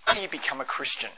How do you become a Christian?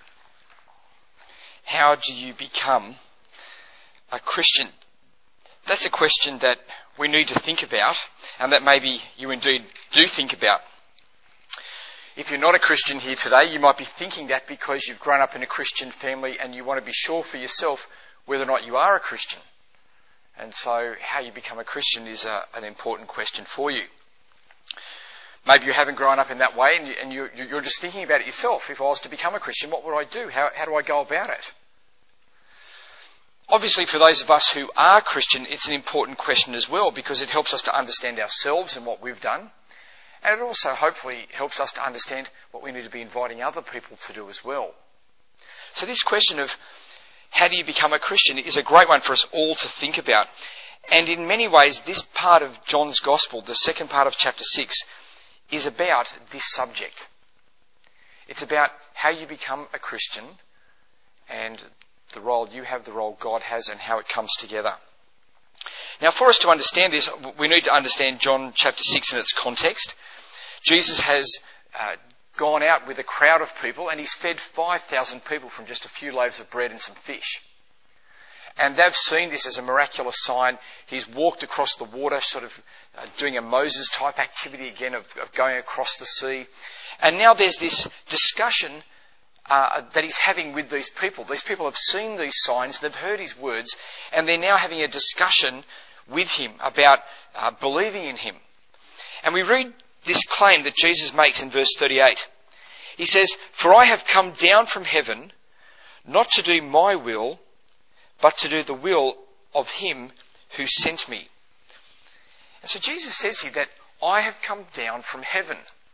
How do you become a Christian? That's a question that we need to think about, and that maybe you indeed do think about. If you're not a Christian here today, you might be thinking that because you've grown up in a Christian family and you want to be sure for yourself whether or not you are a Christian. And so how you become a Christian is an important question for you. Maybe you haven't grown up in that way and you're just thinking about it yourself. If I was to become a Christian, what would I do? How do I go about it? Obviously, for those of us who are Christian, it's an important question as well because it helps us to understand ourselves and what we've done. And it also hopefully helps us to understand what we need to be inviting other people to do as well. So this question of how do you become a Christian is a great one for us all to think about. And in many ways, this part of John's Gospel, the second part of chapter 6, is about this subject. It's about how you become a Christian and the role you have, the role God has, and how it comes together. Now, for us to understand this, we need to understand John chapter 6 in its context. Jesus has gone out with a crowd of people and he's fed 5,000 people from just a few loaves of bread and some fish. And they've seen this as a miraculous sign. He's walked across the water, sort of doing a Moses-type activity again of going across the sea. And now there's this discussion that he's having with these people. These people have seen these signs, they've heard his words, and they're now having a discussion with him about believing in him. And we read this claim that Jesus makes in verse 38. He says, "For I have come down from heaven, not to do my will, but to do the will of him who sent me." And so Jesus says here that I have come down from heaven.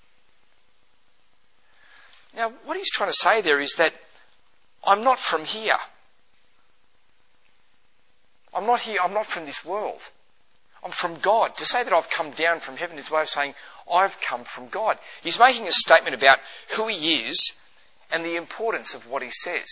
Now, what he's trying to say there is that I'm not from here. I'm not here. I'm not from this world. I'm from God. To say that I've come down from heaven is a way of saying I've come from God. He's making a statement about who he is and the importance of what he says.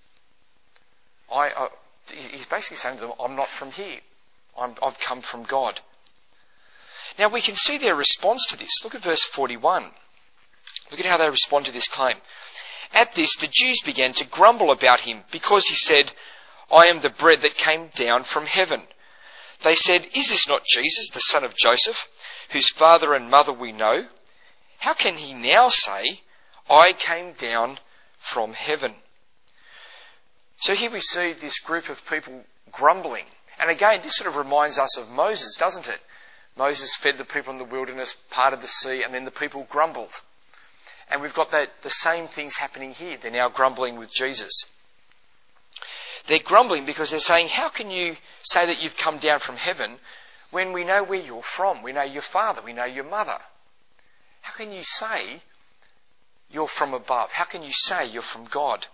He's basically saying to them, I'm not from here. I've come from God. Now we can see their response to this. Look at verse 41. Look at how they respond to this claim. At this, the Jews began to grumble about him because he said, I am the bread that came down from heaven. They said, is this not Jesus, the son of Joseph, whose father and mother we know? How can he now say, I came down from heaven? So here we see this group of people grumbling. And again, this sort of reminds us of Moses, doesn't it? Moses fed the people in the wilderness, parted the sea, and then the people grumbled. And we've got the same things happening here. They're now grumbling with Jesus. They're grumbling because they're saying, how can you say that you've come down from heaven when we know where you're from? We know your father, we know your mother. How can you say you're from above? How can you say you're from God?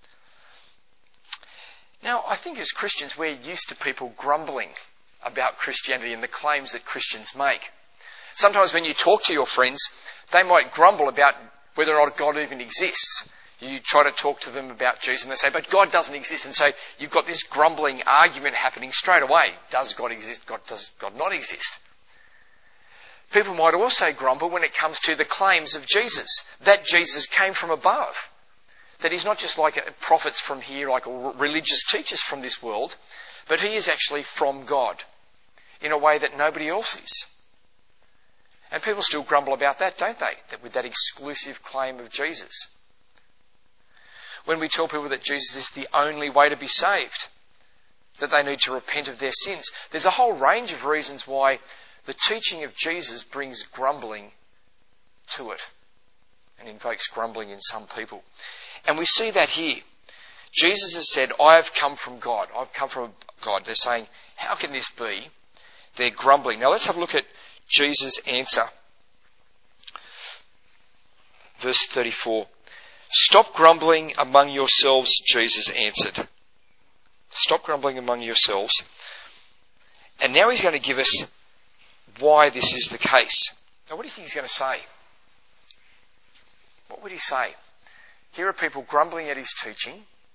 Now, I think as Christians, we're used to people grumbling about Christianity and the claims that Christians make. Sometimes when you talk to your friends, they might grumble about whether or not God even exists. You try to talk to them about Jesus and they say, but God doesn't exist. And so you've got this grumbling argument happening straight away. Does God exist? Does God not exist? People might also grumble when it comes to the claims of Jesus, that Jesus came from above. That he's not just like prophets from here, like religious teachers from this world, but he is actually from God in a way that nobody else is. And people still grumble about that, don't they? That with that exclusive claim of Jesus. When we tell people that Jesus is the only way to be saved, that they need to repent of their sins, there's a whole range of reasons why the teaching of Jesus brings grumbling to it and invokes grumbling in some people. And we see that here. Jesus has said, I have come from God. I've come from God. They're saying, how can this be? They're grumbling. Now let's have a look at Jesus' answer. Verse 34. Stop grumbling among yourselves, Jesus answered. Stop grumbling among yourselves. And now he's going to give us why this is the case. Now what do you think he's going to say? What would he say? Here are people grumbling at his teaching.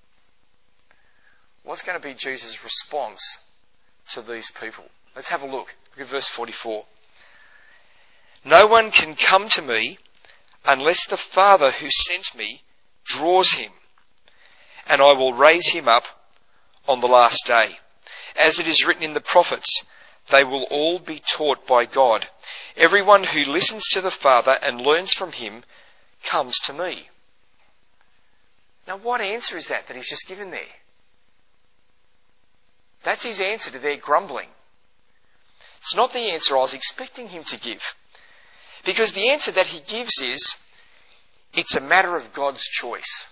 What's going to be Jesus' response to these people? Let's have a look. Look at verse 44. No one can come to me unless the Father who sent me draws him, and I will raise him up on the last day. As it is written in the prophets, they will all be taught by God. Everyone who listens to the Father and learns from him comes to me. Now what answer is that he's just given there? That's his answer to their grumbling. It's not the answer I was expecting him to give. Because the answer that he gives is, it's a matter of God's choice.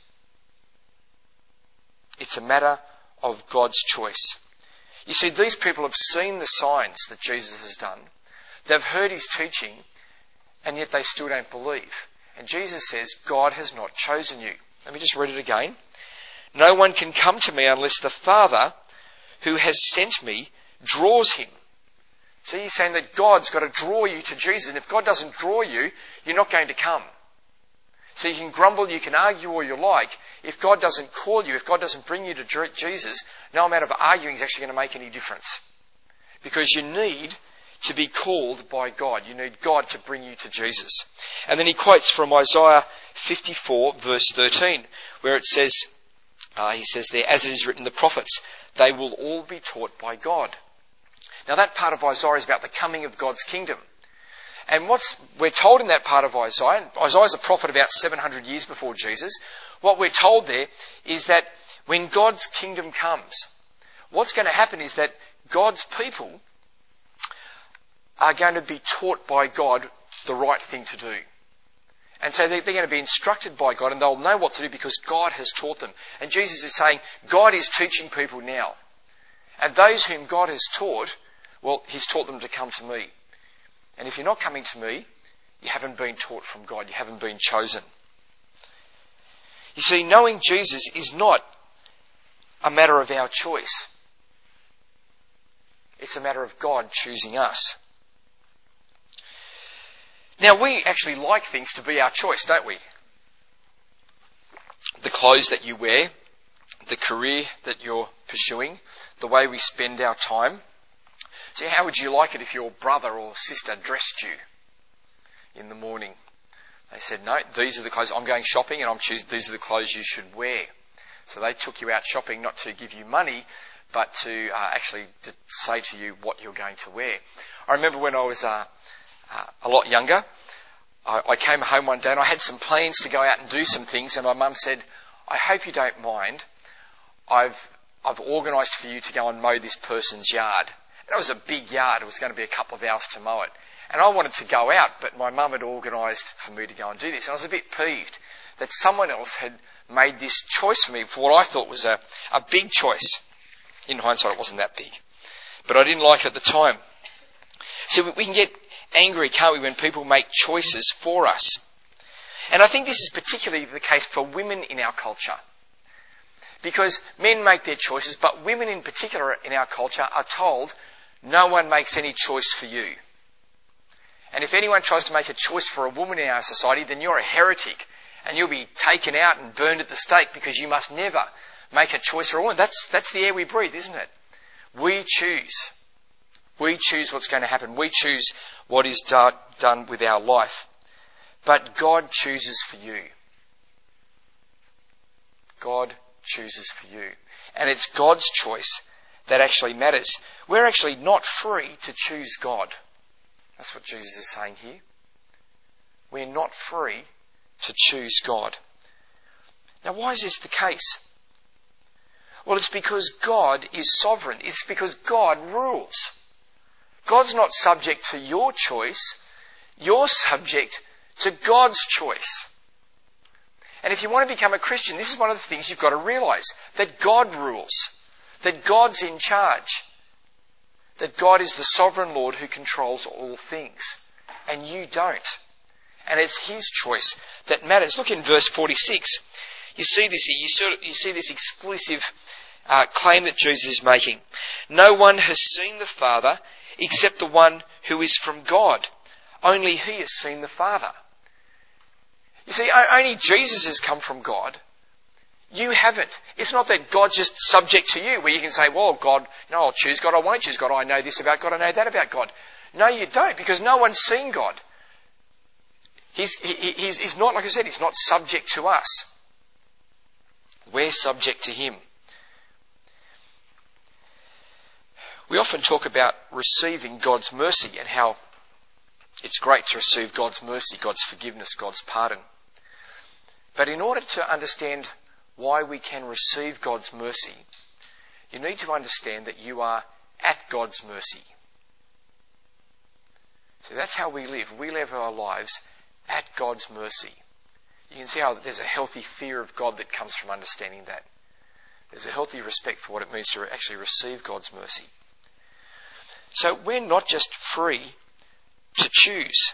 It's a matter of God's choice. You see, these people have seen the signs that Jesus has done. They've heard his teaching, and yet they still don't believe. And Jesus says, God has not chosen you. Let me just read it again. No one can come to me unless the Father who has sent me draws him. So he's saying that God's got to draw you to Jesus. And if God doesn't draw you, you're not going to come. So you can grumble, you can argue all you like. If God doesn't call you, if God doesn't bring you to Jesus, no amount of arguing is actually going to make any difference. Because you need to be called by God. You need God to bring you to Jesus. And then he quotes from Isaiah 54 verse 13, where it says, he says there, as it is written in the prophets, they will all be taught by God. Now that part of Isaiah is about the coming of God's kingdom. And we're told in that part of Isaiah, Isaiah's a prophet about 700 years before Jesus, what we're told there is that when God's kingdom comes, what's going to happen is that God's people are going to be taught by God the right thing to do. And so they're going to be instructed by God, and they'll know what to do because God has taught them. And Jesus is saying, God is teaching people now. And those whom God has taught, well, he's taught them to come to me. And if you're not coming to me, you haven't been taught from God. You haven't been chosen. You see, knowing Jesus is not a matter of our choice. It's a matter of God choosing us. Now, we actually like things to be our choice, don't we? The clothes that you wear, the career that you're pursuing, the way we spend our time. So how would you like it if your brother or sister dressed you in the morning? They said, no, these are the clothes. I'm going shopping and these are the clothes you should wear. So they took you out shopping not to give you money, but to actually to say to you what you're going to wear. I remember when I was a lot younger, I came home one day and I had some plans to go out and do some things, and my mum said, I hope you don't mind. I've organised for you to go and mow this person's yard. And it was a big yard. It was going to be a couple of hours to mow it. And I wanted to go out, but my mum had organised for me to go and do this. And I was a bit peeved that someone else had made this choice for me for what I thought was a big choice. In hindsight, it wasn't that big. But I didn't like it at the time. So we can get angry, can't we, when people make choices for us. And I think this is particularly the case for women in our culture. Because men make their choices, but women in particular in our culture are told, no one makes any choice for you. And if anyone tries to make a choice for a woman in our society, then you're a heretic. And you'll be taken out and burned at the stake because you must never make a choice for a woman. That's the air we breathe, isn't it? We choose. We choose what's going to happen. We choose what is done with our life. But God chooses for you. God chooses for you. And it's God's choice that actually matters. We're actually not free to choose God. That's what Jesus is saying here. We're not free to choose God. Now, why is this the case? Well, it's because God is sovereign. It's because God rules. God's not subject to your choice. You're subject to God's choice. And if you want to become a Christian, this is one of the things you've got to realise. That God rules. That God's in charge. That God is the sovereign Lord who controls all things. And you don't. And it's His choice that matters. Look in verse 46. You see this here. You see this exclusive claim that Jesus is making. No one has seen the Father except the one who is from God. Only He has seen the Father. You see, only Jesus has come from God. You haven't. It's not that God's just subject to you, where you can say, well, God, I'll choose God, I won't choose God, I know this about God, I know that about God. No, you don't, because no one's seen God. He's not, like I said, He's not subject to us. We're subject to him. We often talk about receiving God's mercy and how it's great to receive God's mercy, God's forgiveness, God's pardon. But in order to understand why we can receive God's mercy, you need to understand that you are at God's mercy. So that's how we live. We live our lives at God's mercy. You can see how there's a healthy fear of God that comes from understanding that. There's a healthy respect for what it means to actually receive God's mercy. So we're not just free to choose.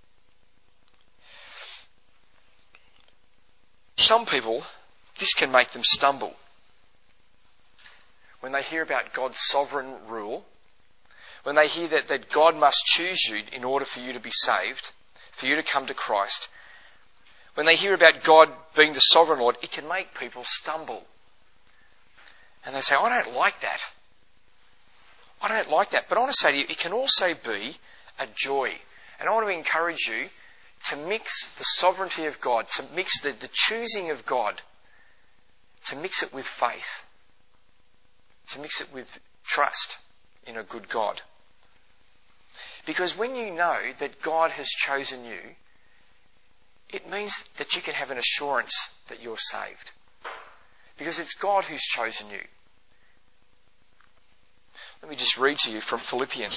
Some people, this can make them stumble. When they hear about God's sovereign rule, when they hear that God must choose you in order for you to be saved, for you to come to Christ, when they hear about God being the sovereign Lord, it can make people stumble. And they say, I don't like that. I don't like that. But I want to say to you, it can also be a joy. And I want to encourage you to mix the sovereignty of God, to mix the choosing of God, to mix it with faith, to mix it with trust in a good God. Because when you know that God has chosen you, it means that you can have an assurance that you're saved. Because it's God who's chosen you. Let me just read to you from Philippians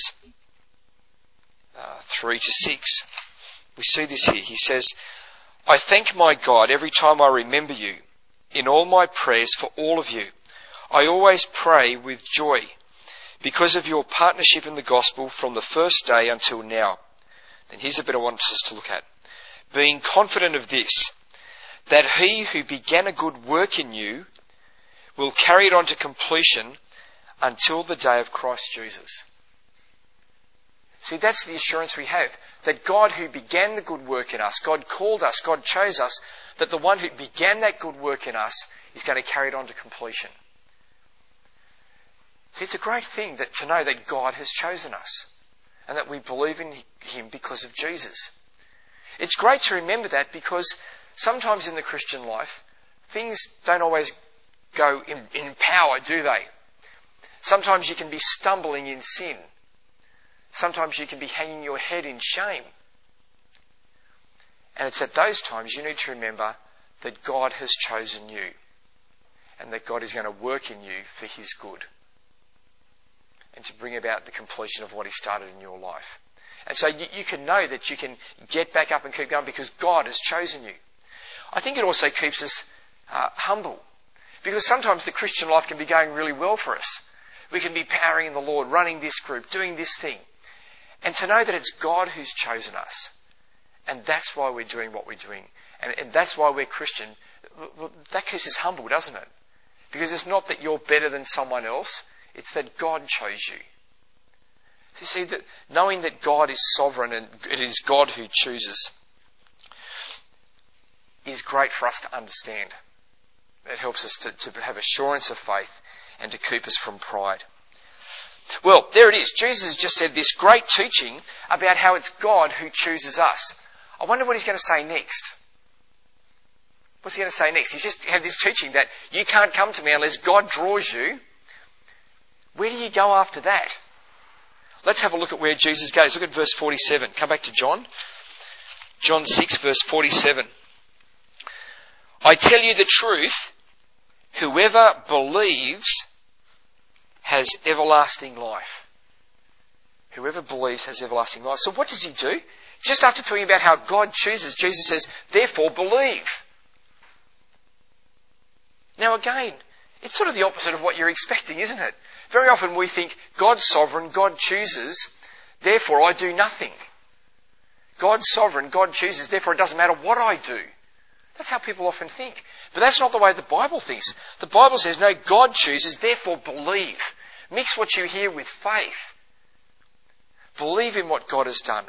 3-6. We see this here. He says, I thank my God every time I remember you in all my prayers for all of you. I always pray with joy because of your partnership in the gospel from the first day until now. Then here's a bit I want us to look at. Being confident of this, that he who began a good work in you will carry it on to completion until the day of Christ Jesus. See, that's the assurance we have, that God who began the good work in us, God called us, God chose us, that the one who began that good work in us is going to carry it on to completion. See, it's a great thing to know that God has chosen us and that we believe in him because of Jesus. It's great to remember that because sometimes in the Christian life, things don't always go in power, do they? Sometimes you can be stumbling in sin. Sometimes you can be hanging your head in shame. And it's at those times you need to remember that God has chosen you and that God is going to work in you for his good and to bring about the completion of what he started in your life. And so you can know that you can get back up and keep going because God has chosen you. I think it also keeps us humble because sometimes the Christian life can be going really well for us. We can be powering in the Lord, running this group, doing this thing. And to know that it's God who's chosen us. And that's why we're doing what we're doing. And that's why we're Christian. That keeps us humble, doesn't it? Because it's not that you're better than someone else. It's that God chose you. So you see, that knowing that God is sovereign and it is God who chooses is great for us to understand. It helps us to have assurance of faith and to keep us from pride. Well, there it is. Jesus has just said this great teaching about how it's God who chooses us. I wonder what he's going to say next. What's he going to say next? He's just had this teaching that you can't come to me unless God draws you. Where do you go after that? Let's have a look at where Jesus goes. Look at verse 47. Come back to John. John 6, verse 47. I tell you the truth, whoever believes has everlasting life. Whoever believes has everlasting life. So what does he do? Just after talking about how God chooses, Jesus says, therefore believe. Now again, it's sort of the opposite of what you're expecting, isn't it? Very often we think God's sovereign, God chooses, therefore I do nothing. God's sovereign, God chooses, therefore it doesn't matter what I do. That's how people often think. But that's not the way the Bible thinks. The Bible says, no, God chooses, therefore believe. Mix what you hear with faith. Believe in what God has done.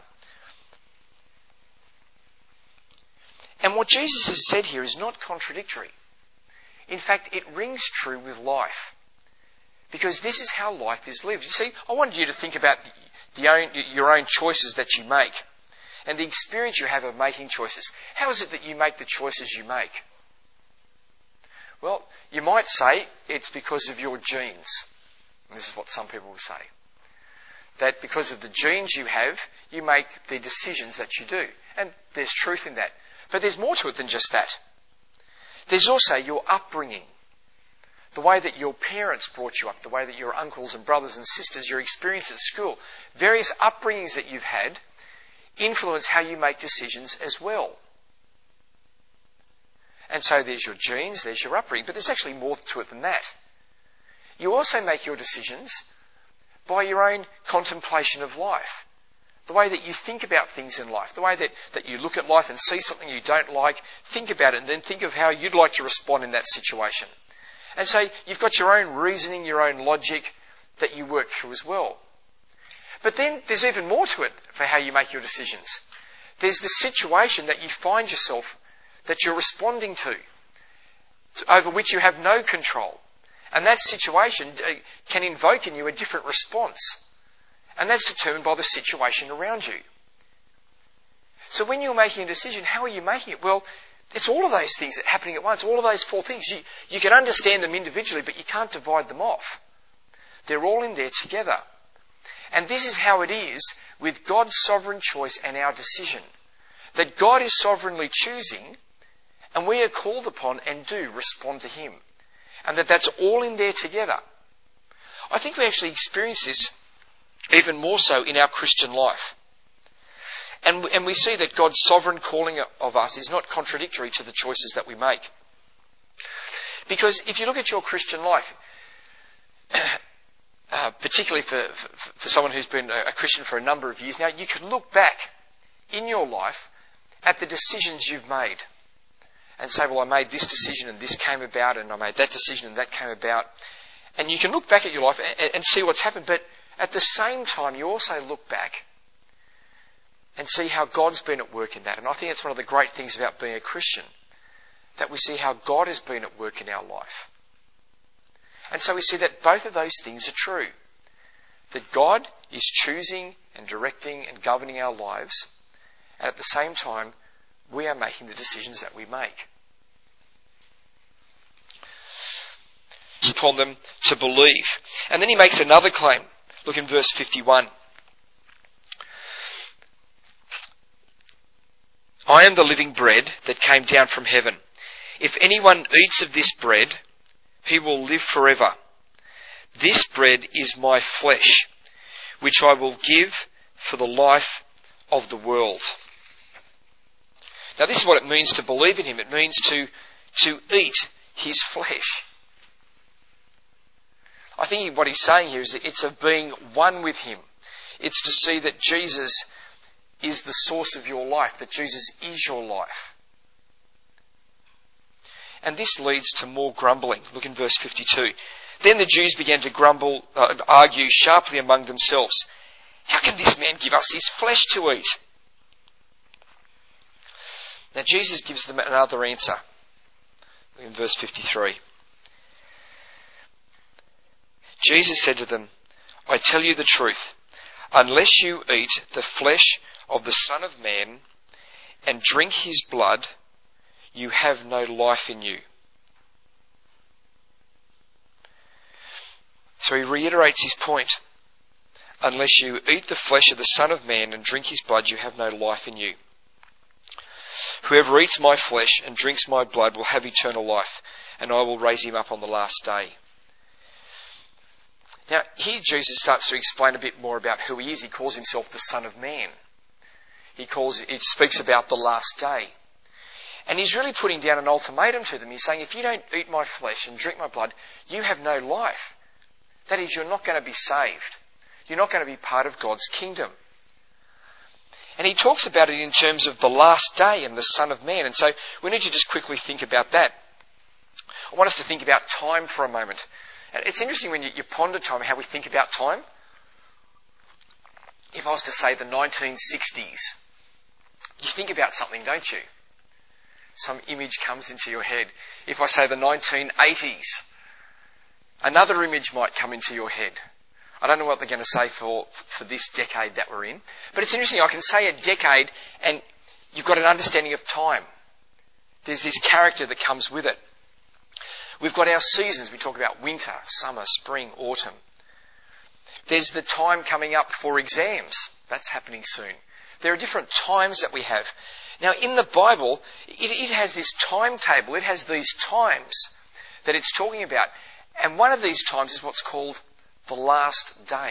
And what Jesus has said here is not contradictory. In fact, it rings true with life. Because this is how life is lived. You see, I wanted you to think about your own choices that you make and the experience you have of making choices. How is it that you make the choices you make? Well, you might say it's because of your genes. This is what some people will say. That because of the genes you have, you make the decisions that you do. And there's truth in that. But there's more to it than just that. There's also your upbringing. The way that your parents brought you up, the way that your uncles and brothers and sisters, your experience at school, various upbringings that you've had influence how you make decisions as well. And so there's your genes, there's your upbringing, but there's actually more to it than that. You also make your decisions by your own contemplation of life. The way that you think about things in life, the way that you look at life and see something you don't like, think about it and then think of how you'd like to respond in that situation. And so you've got your own reasoning, your own logic that you work through as well. But then there's even more to it for how you make your decisions. There's the situation that you find yourself that you're responding to, over which you have no control. And that situation can invoke in you a different response. And that's determined by the situation around you. So when you're making a decision, how are you making it? Well, it's all of those things happening at once, all of those four things. You can understand them individually, but you can't divide them off. They're all in there together. And this is how it is with God's sovereign choice and our decision. That God is sovereignly choosing, and we are called upon and do respond to Him. And that's all in there together. I think we actually experience this even more so in our Christian life. And we see that God's sovereign calling of us is not contradictory to the choices that we make. Because if you look at your Christian life, particularly for someone who's been a Christian for a number of years now, you can look back in your life at the decisions you've made and say, well, I made this decision and this came about, and I made that decision and that came about. And you can look back at your life and see what's happened, but at the same time you also look back and see how God's been at work in that. And I think that's one of the great things about being a Christian, that we see how God has been at work in our life. And so we see that both of those things are true. That God is choosing and directing and governing our lives, and at the same time, we are making the decisions that we make. Upon them to believe. And then he makes another claim. Look in verse 51. I am the living bread that came down from heaven. If anyone eats of this bread, he will live forever. This bread is my flesh, which I will give for the life of the world. Now this is what it means to believe in him. It means to eat his flesh. I think what he's saying here is that it's of being one with him. It's to see that Jesus is the source of your life, that Jesus is your life. And this leads to more grumbling. Look in verse 52. Then the Jews began to argue sharply among themselves. How can this man give us his flesh to eat? Now Jesus gives them another answer. Look in verse 53. Jesus said to them, I tell you the truth, unless you eat the flesh of the Son of Man and drink his blood, you have no life in you. So he reiterates his point. Unless you eat the flesh of the Son of Man and drink his blood, you have no life in you. Whoever eats my flesh and drinks my blood will have eternal life, and I will raise him up on the last day. Now, here Jesus starts to explain a bit more about who he is. He calls himself the Son of Man. He speaks about the last day. And he's really putting down an ultimatum to them. He's saying, if you don't eat my flesh and drink my blood, you have no life. That is, you're not going to be saved. You're not going to be part of God's kingdom. And he talks about it in terms of the last day and the Son of Man. And so we need to just quickly think about that. I want us to think about time for a moment. And it's interesting when you ponder time, how we think about time. If I was to say the 1960s, you think about something, don't you? Some image comes into your head. If I say the 1980s, another image might come into your head. I don't know what they're going to say for this decade that we're in. But it's interesting, I can say a decade and you've got an understanding of time. There's this character that comes with it. We've got our seasons. We talk about winter, summer, spring, autumn. There's the time coming up for exams. That's happening soon. There are different times that we have. Now, in the Bible, it has this timetable. It has these times that it's talking about. And one of these times is what's called the last day.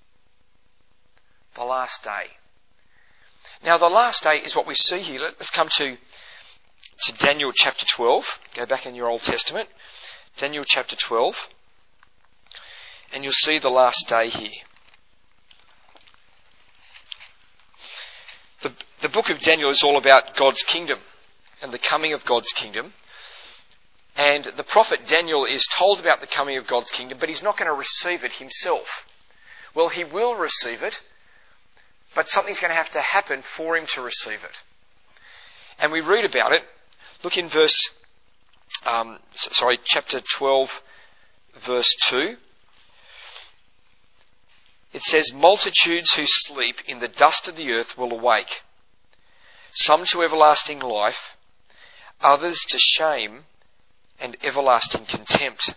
The last day. Now, the last day is what we see here. Let's come to Daniel chapter 12. Go back in your Old Testament. Daniel chapter 12. And you'll see the last day here. The book of Daniel is all about God's kingdom and the coming of God's kingdom. And the prophet Daniel is told about the coming of God's kingdom, but he's not going to receive it himself. Well, he will receive it, but something's going to have to happen for him to receive it. And we read about it. Look in chapter 12, verse 2. It says, multitudes who sleep in the dust of the earth will awake, some to everlasting life, others to shame and everlasting contempt.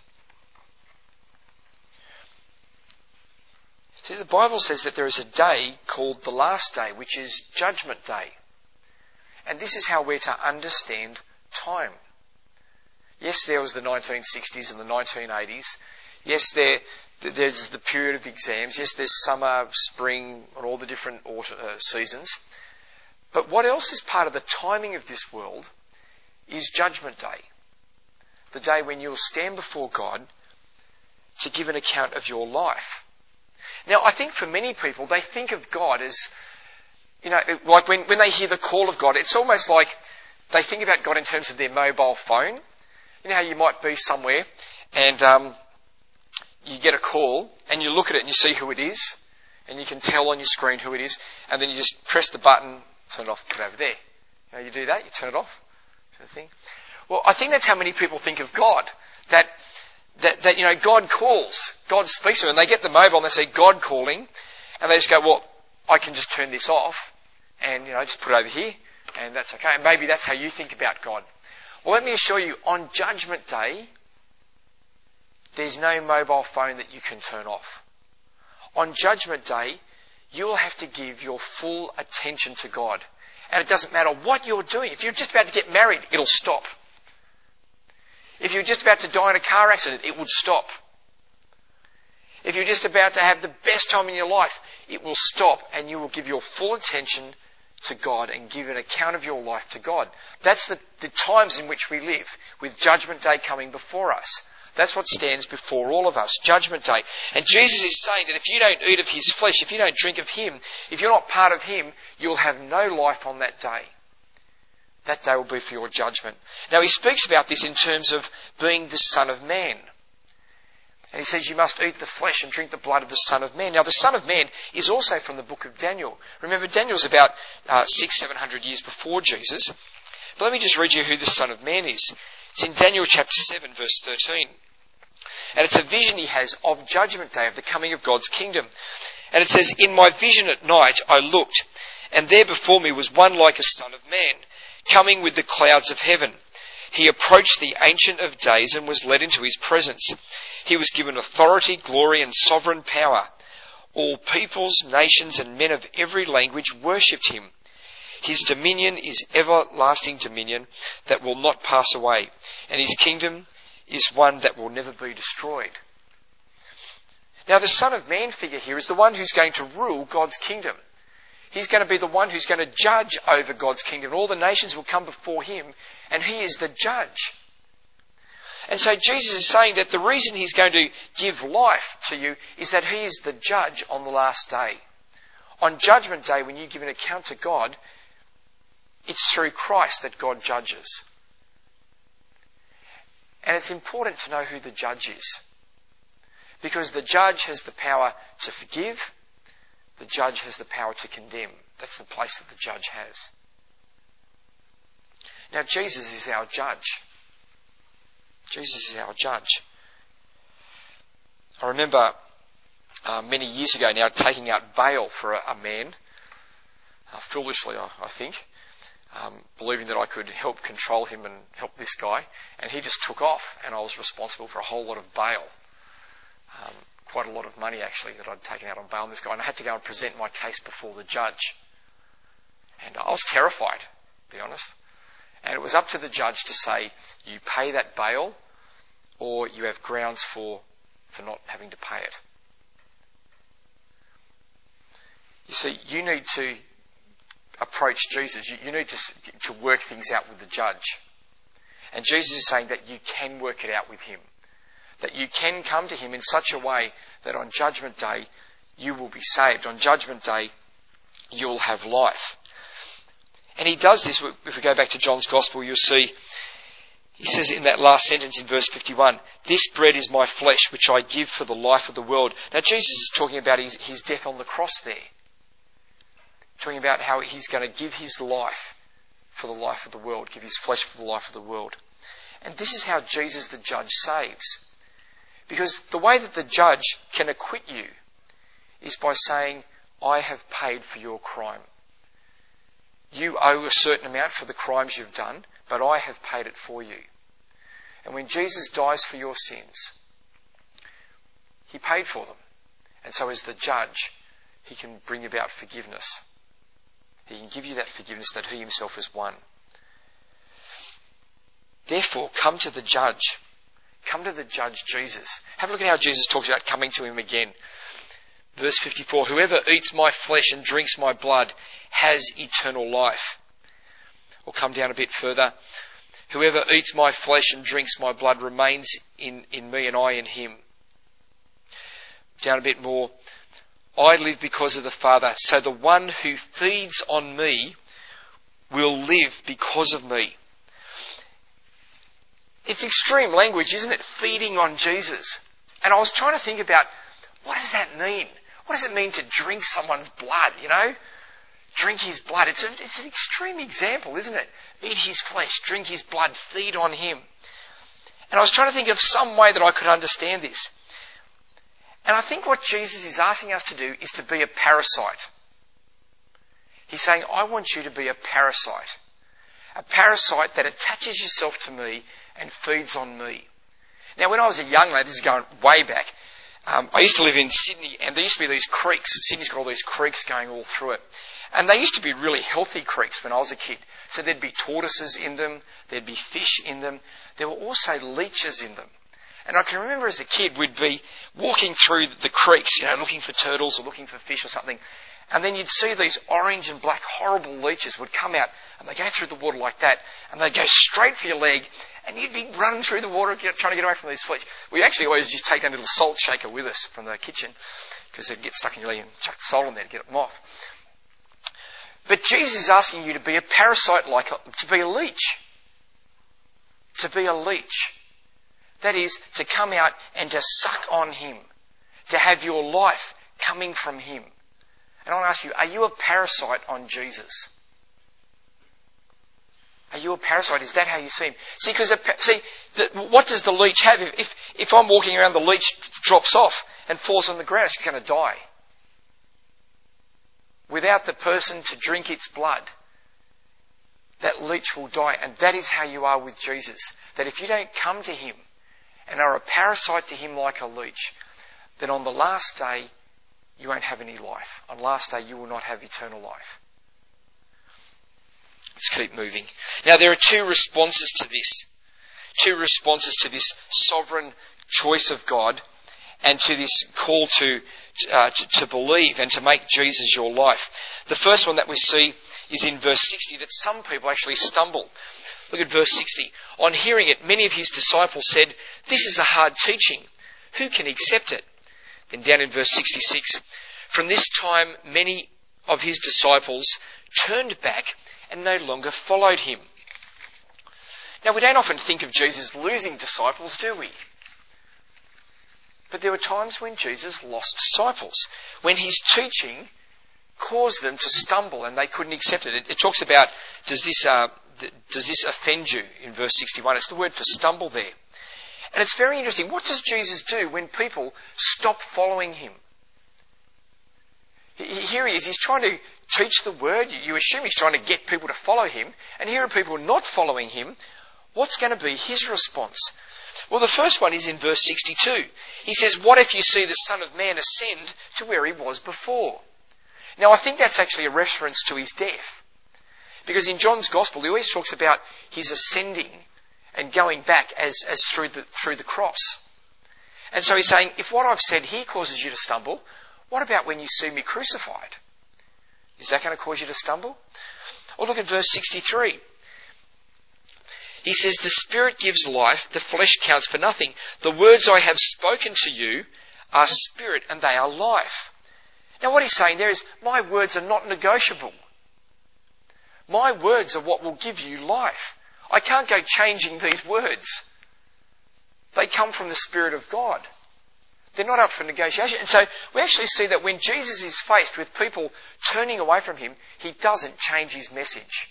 See, the Bible says that there is a day called the last day, which is Judgment Day. And this is how we're to understand time. Yes, there was the 1960s and the 1980s. Yes, there's the period of exams. Yes, there's summer, spring, and all the different seasons. But what else is part of the timing of this world is Judgment Day. The day when you'll stand before God to give an account of your life. Now, I think for many people, they think of God as, like when they hear the call of God, it's almost like they think about God in terms of their mobile phone. You know how you might be somewhere and you get a call and you look at it and you see who it is and you can tell on your screen who it is, and then you just press the button, turn it off, put it over there. You do that, you turn it off, sort of thing. Well, I think that's how many people think of God. That God calls, God speaks to them, and they get the mobile and they say God calling, and they just go, well, I can just turn this off and just put it over here, and that's okay. And maybe that's how you think about God. Well, let me assure you, on Judgment Day, there's no mobile phone that you can turn off. On Judgment Day, you will have to give your full attention to God. And it doesn't matter what you're doing. If you're just about to get married, it'll stop. If you're just about to die in a car accident, it would stop. If you're just about to have the best time in your life, it will stop, and you will give your full attention to God and give an account of your life to God. That's the times in which we live, with Judgment Day coming before us. That's what stands before all of us, Judgment Day. And Jesus is saying that if you don't eat of his flesh, if you don't drink of him, if you're not part of him, you'll have no life on that day. That day will be for your judgment. Now, he speaks about this in terms of being the Son of Man. And he says you must eat the flesh and drink the blood of the Son of Man. Now, the Son of Man is also from the book of Daniel. Remember, Daniel's about 600-700 years before Jesus. But let me just read you who the Son of Man is. It's in Daniel chapter 7, verse 13. And it's a vision he has of Judgment Day, of the coming of God's kingdom. And it says, in my vision at night I looked, and there before me was one like a Son of Man, coming with the clouds of heaven. He approached the Ancient of Days and was led into his presence. He was given authority, glory, and sovereign power. All peoples, nations, and men of every language worshipped him. His dominion is everlasting dominion that will not pass away, and his kingdom is one that will never be destroyed. Now, the Son of Man figure here is the one who's going to rule God's kingdom. He's going to be the one who's going to judge over God's kingdom. All the nations will come before him, and he is the judge. And so Jesus is saying that the reason he's going to give life to you is that he is the judge on the last day. On Judgment Day, when you give an account to God, it's through Christ that God judges. And it's important to know who the judge is. Because the judge has the power to forgive. The judge has the power to condemn. That's the place that the judge has. Now, Jesus is our judge. Jesus is our judge. I remember many years ago now taking out bail for a man, foolishly I think, believing that I could help control him and help this guy. And he just took off, and I was responsible for a whole lot of bail. Quite a lot of money, actually, that I'd taken out on bail on this guy. And I had to go and present my case before the judge. And I was terrified, to be honest. And it was up to the judge to say, you pay that bail, or you have grounds for not having to pay it. You see, you need to approach Jesus. You need to work things out with the judge. And Jesus is saying that you can work it out with him. That you can come to him in such a way that on Judgment Day you will be saved. On Judgment Day you will have life. And he does this. If we go back to John's Gospel, you'll see he says in that last sentence in verse 51, "This bread is my flesh, which I give for the life of the world." Now Jesus is talking about his death on the cross there. Talking about how he's going to give his life for the life of the world, give his flesh for the life of the world. And this is how Jesus the judge saves. Because the way that the judge can acquit you is by saying, I have paid for your crime. You owe a certain amount for the crimes you've done, but I have paid it for you. And when Jesus dies for your sins, he paid for them. And so as the judge, he can bring about forgiveness. He can give you that forgiveness that he himself has won. Therefore, come to the judge. Come to the judge Jesus. Have a look at how Jesus talks about coming to him again. Verse 54, "Whoever eats my flesh and drinks my blood has eternal life." Or come down a bit further. "Whoever eats my flesh and drinks my blood remains in me and I in him." Down a bit more. "I live because of the Father, so the one who feeds on me will live because of me." It's extreme language, isn't it? Feeding on Jesus. And I was trying to think about, what does that mean? What does it mean to drink someone's blood, Drink his blood. It's an extreme example, isn't it? Eat his flesh, drink his blood, feed on him. And I was trying to think of some way that I could understand this. And I think what Jesus is asking us to do is to be a parasite. He's saying, I want you to be a parasite. A parasite that attaches yourself to me and feeds on me. Now, when I was a young lad, this is going way back, I used to live in Sydney, and there used to be these creeks. Sydney's got all these creeks going all through it. And they used to be really healthy creeks when I was a kid. So there'd be tortoises in them, there'd be fish in them. There were also leeches in them. And I can remember as a kid, we'd be walking through the creeks, looking for turtles or looking for fish or something. And then you'd see these orange and black horrible leeches would come out, and they go through the water like that, and they'd go straight for your leg, and you'd be running through the water trying to get away from these leeches. We actually always used to take that little salt shaker with us from the kitchen, because they'd get stuck in your leg and chuck the salt in there to get them off. But Jesus is asking you to be a parasite, to be a leech. To be a leech. That is, to come out and to suck on him. To have your life coming from him. And I want to ask you, are you a parasite on Jesus? Are you a parasite? Is that how you see him? What does the leech have? If I'm walking around, the leech drops off and falls on the ground, it's going to die. Without the person to drink its blood, that leech will die. And that is how you are with Jesus. That if you don't come to him and are a parasite to him like a leech, then on the last day, you won't have any life. On the last day, you will not have eternal life. Let's keep moving. Now, there are two responses to this. Two responses to this sovereign choice of God and to this call to believe and to make Jesus your life. The first one that we see is in verse 60, that some people actually stumble. Look at verse 60. "On hearing it, many of his disciples said, 'This is a hard teaching. Who can accept it?' Then down in verse 66, 'From this time many of his disciples turned back and no longer followed him.'" Now, we don't often think of Jesus losing disciples, do we? But there were times when Jesus lost disciples, when his teaching caused them to stumble and they couldn't accept it. It talks about, does this offend you, in verse 61? It's the word for stumble there. And it's very interesting. What does Jesus do when people stop following him? Here he is, he's trying to teach the word. You assume he's trying to get people to follow him. And here are people not following him. What's going to be his response? Well, the first one is in verse 62. He says, what if you see the Son of Man ascend to where he was before? Now, I think that's actually a reference to his death. Because in John's Gospel, he always talks about his ascending and going back as through the cross. And so he's saying, if what I've said here causes you to stumble, what about when you see me crucified? Is that going to cause you to stumble? Or look at verse 63. He says, the Spirit gives life, the flesh counts for nothing. The words I have spoken to you are spirit and they are life. Now what he's saying there is, my words are not negotiable. My words are what will give you life. I can't go changing these words. They come from the Spirit of God. They're not up for negotiation. And so we actually see that when Jesus is faced with people turning away from him, he doesn't change his message.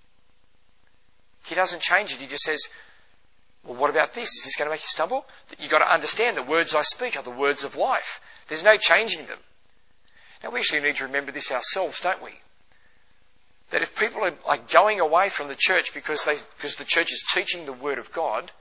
He doesn't change it. He just says, well, what about this? Is this going to make you stumble? You've got to understand the words I speak are the words of life. There's no changing them. Now, we actually need to remember this ourselves, don't we? That if people are going away from the church because the church is teaching the Word of God,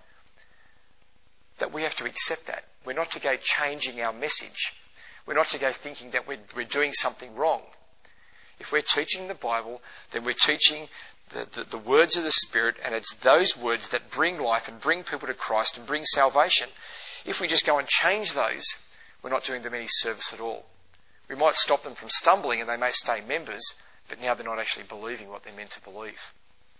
that we have to accept that. We're not to go changing our message. We're not to go thinking that we're doing something wrong. If we're teaching the Bible, then we're teaching the words of the Spirit, and it's those words that bring life and bring people to Christ and bring salvation. If we just go and change those, we're not doing them any service at all. We might stop them from stumbling and they may stay members, but now they're not actually believing what they're meant to believe.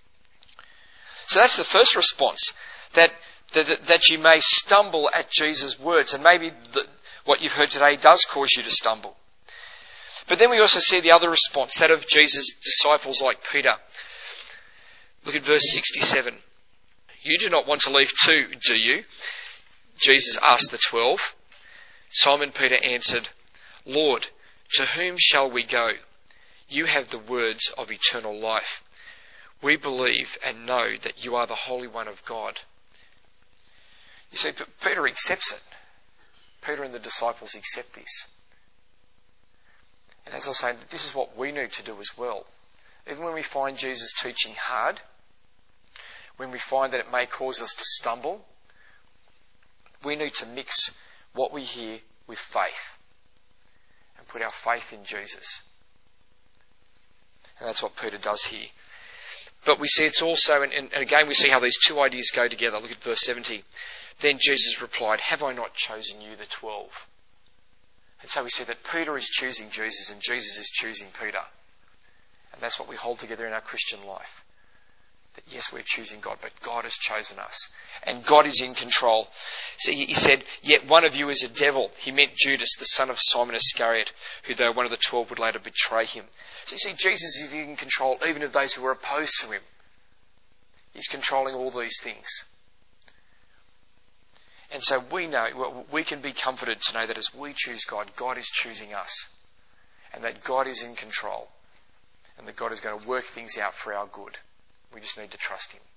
So that's the first response, that you may stumble at Jesus' words, and maybe what you've heard today does cause you to stumble. But then we also see the other response, that of Jesus' disciples like Peter. Look at verse 67. You do not want to leave too, do you? Jesus asked the 12. Simon Peter answered, Lord, to whom shall we go? You have the words of eternal life. We believe and know that you are the Holy One of God. You see, Peter accepts it. Peter and the disciples accept this. And as I was saying, this is what we need to do as well. Even when we find Jesus teaching hard, when we find that it may cause us to stumble, we need to mix what we hear with faith and put our faith in Jesus. And that's what Peter does here. But we see it's also, and again we see how these two ideas go together. Look at verse 70. Then Jesus replied, have I not chosen you, the 12? And so we see that Peter is choosing Jesus and Jesus is choosing Peter. And that's what we hold together in our Christian life. That yes, we're choosing God, but God has chosen us. And God is in control. See, he said, yet one of you is a devil. He meant Judas, the son of Simon Iscariot, who though one of the 12 would later betray him. So you see, Jesus is in control even of those who are opposed to him. He's controlling all these things. And so we know, we can be comforted to know that as we choose God, God is choosing us. And that God is in control. And that God is going to work things out for our good. We just need to trust him.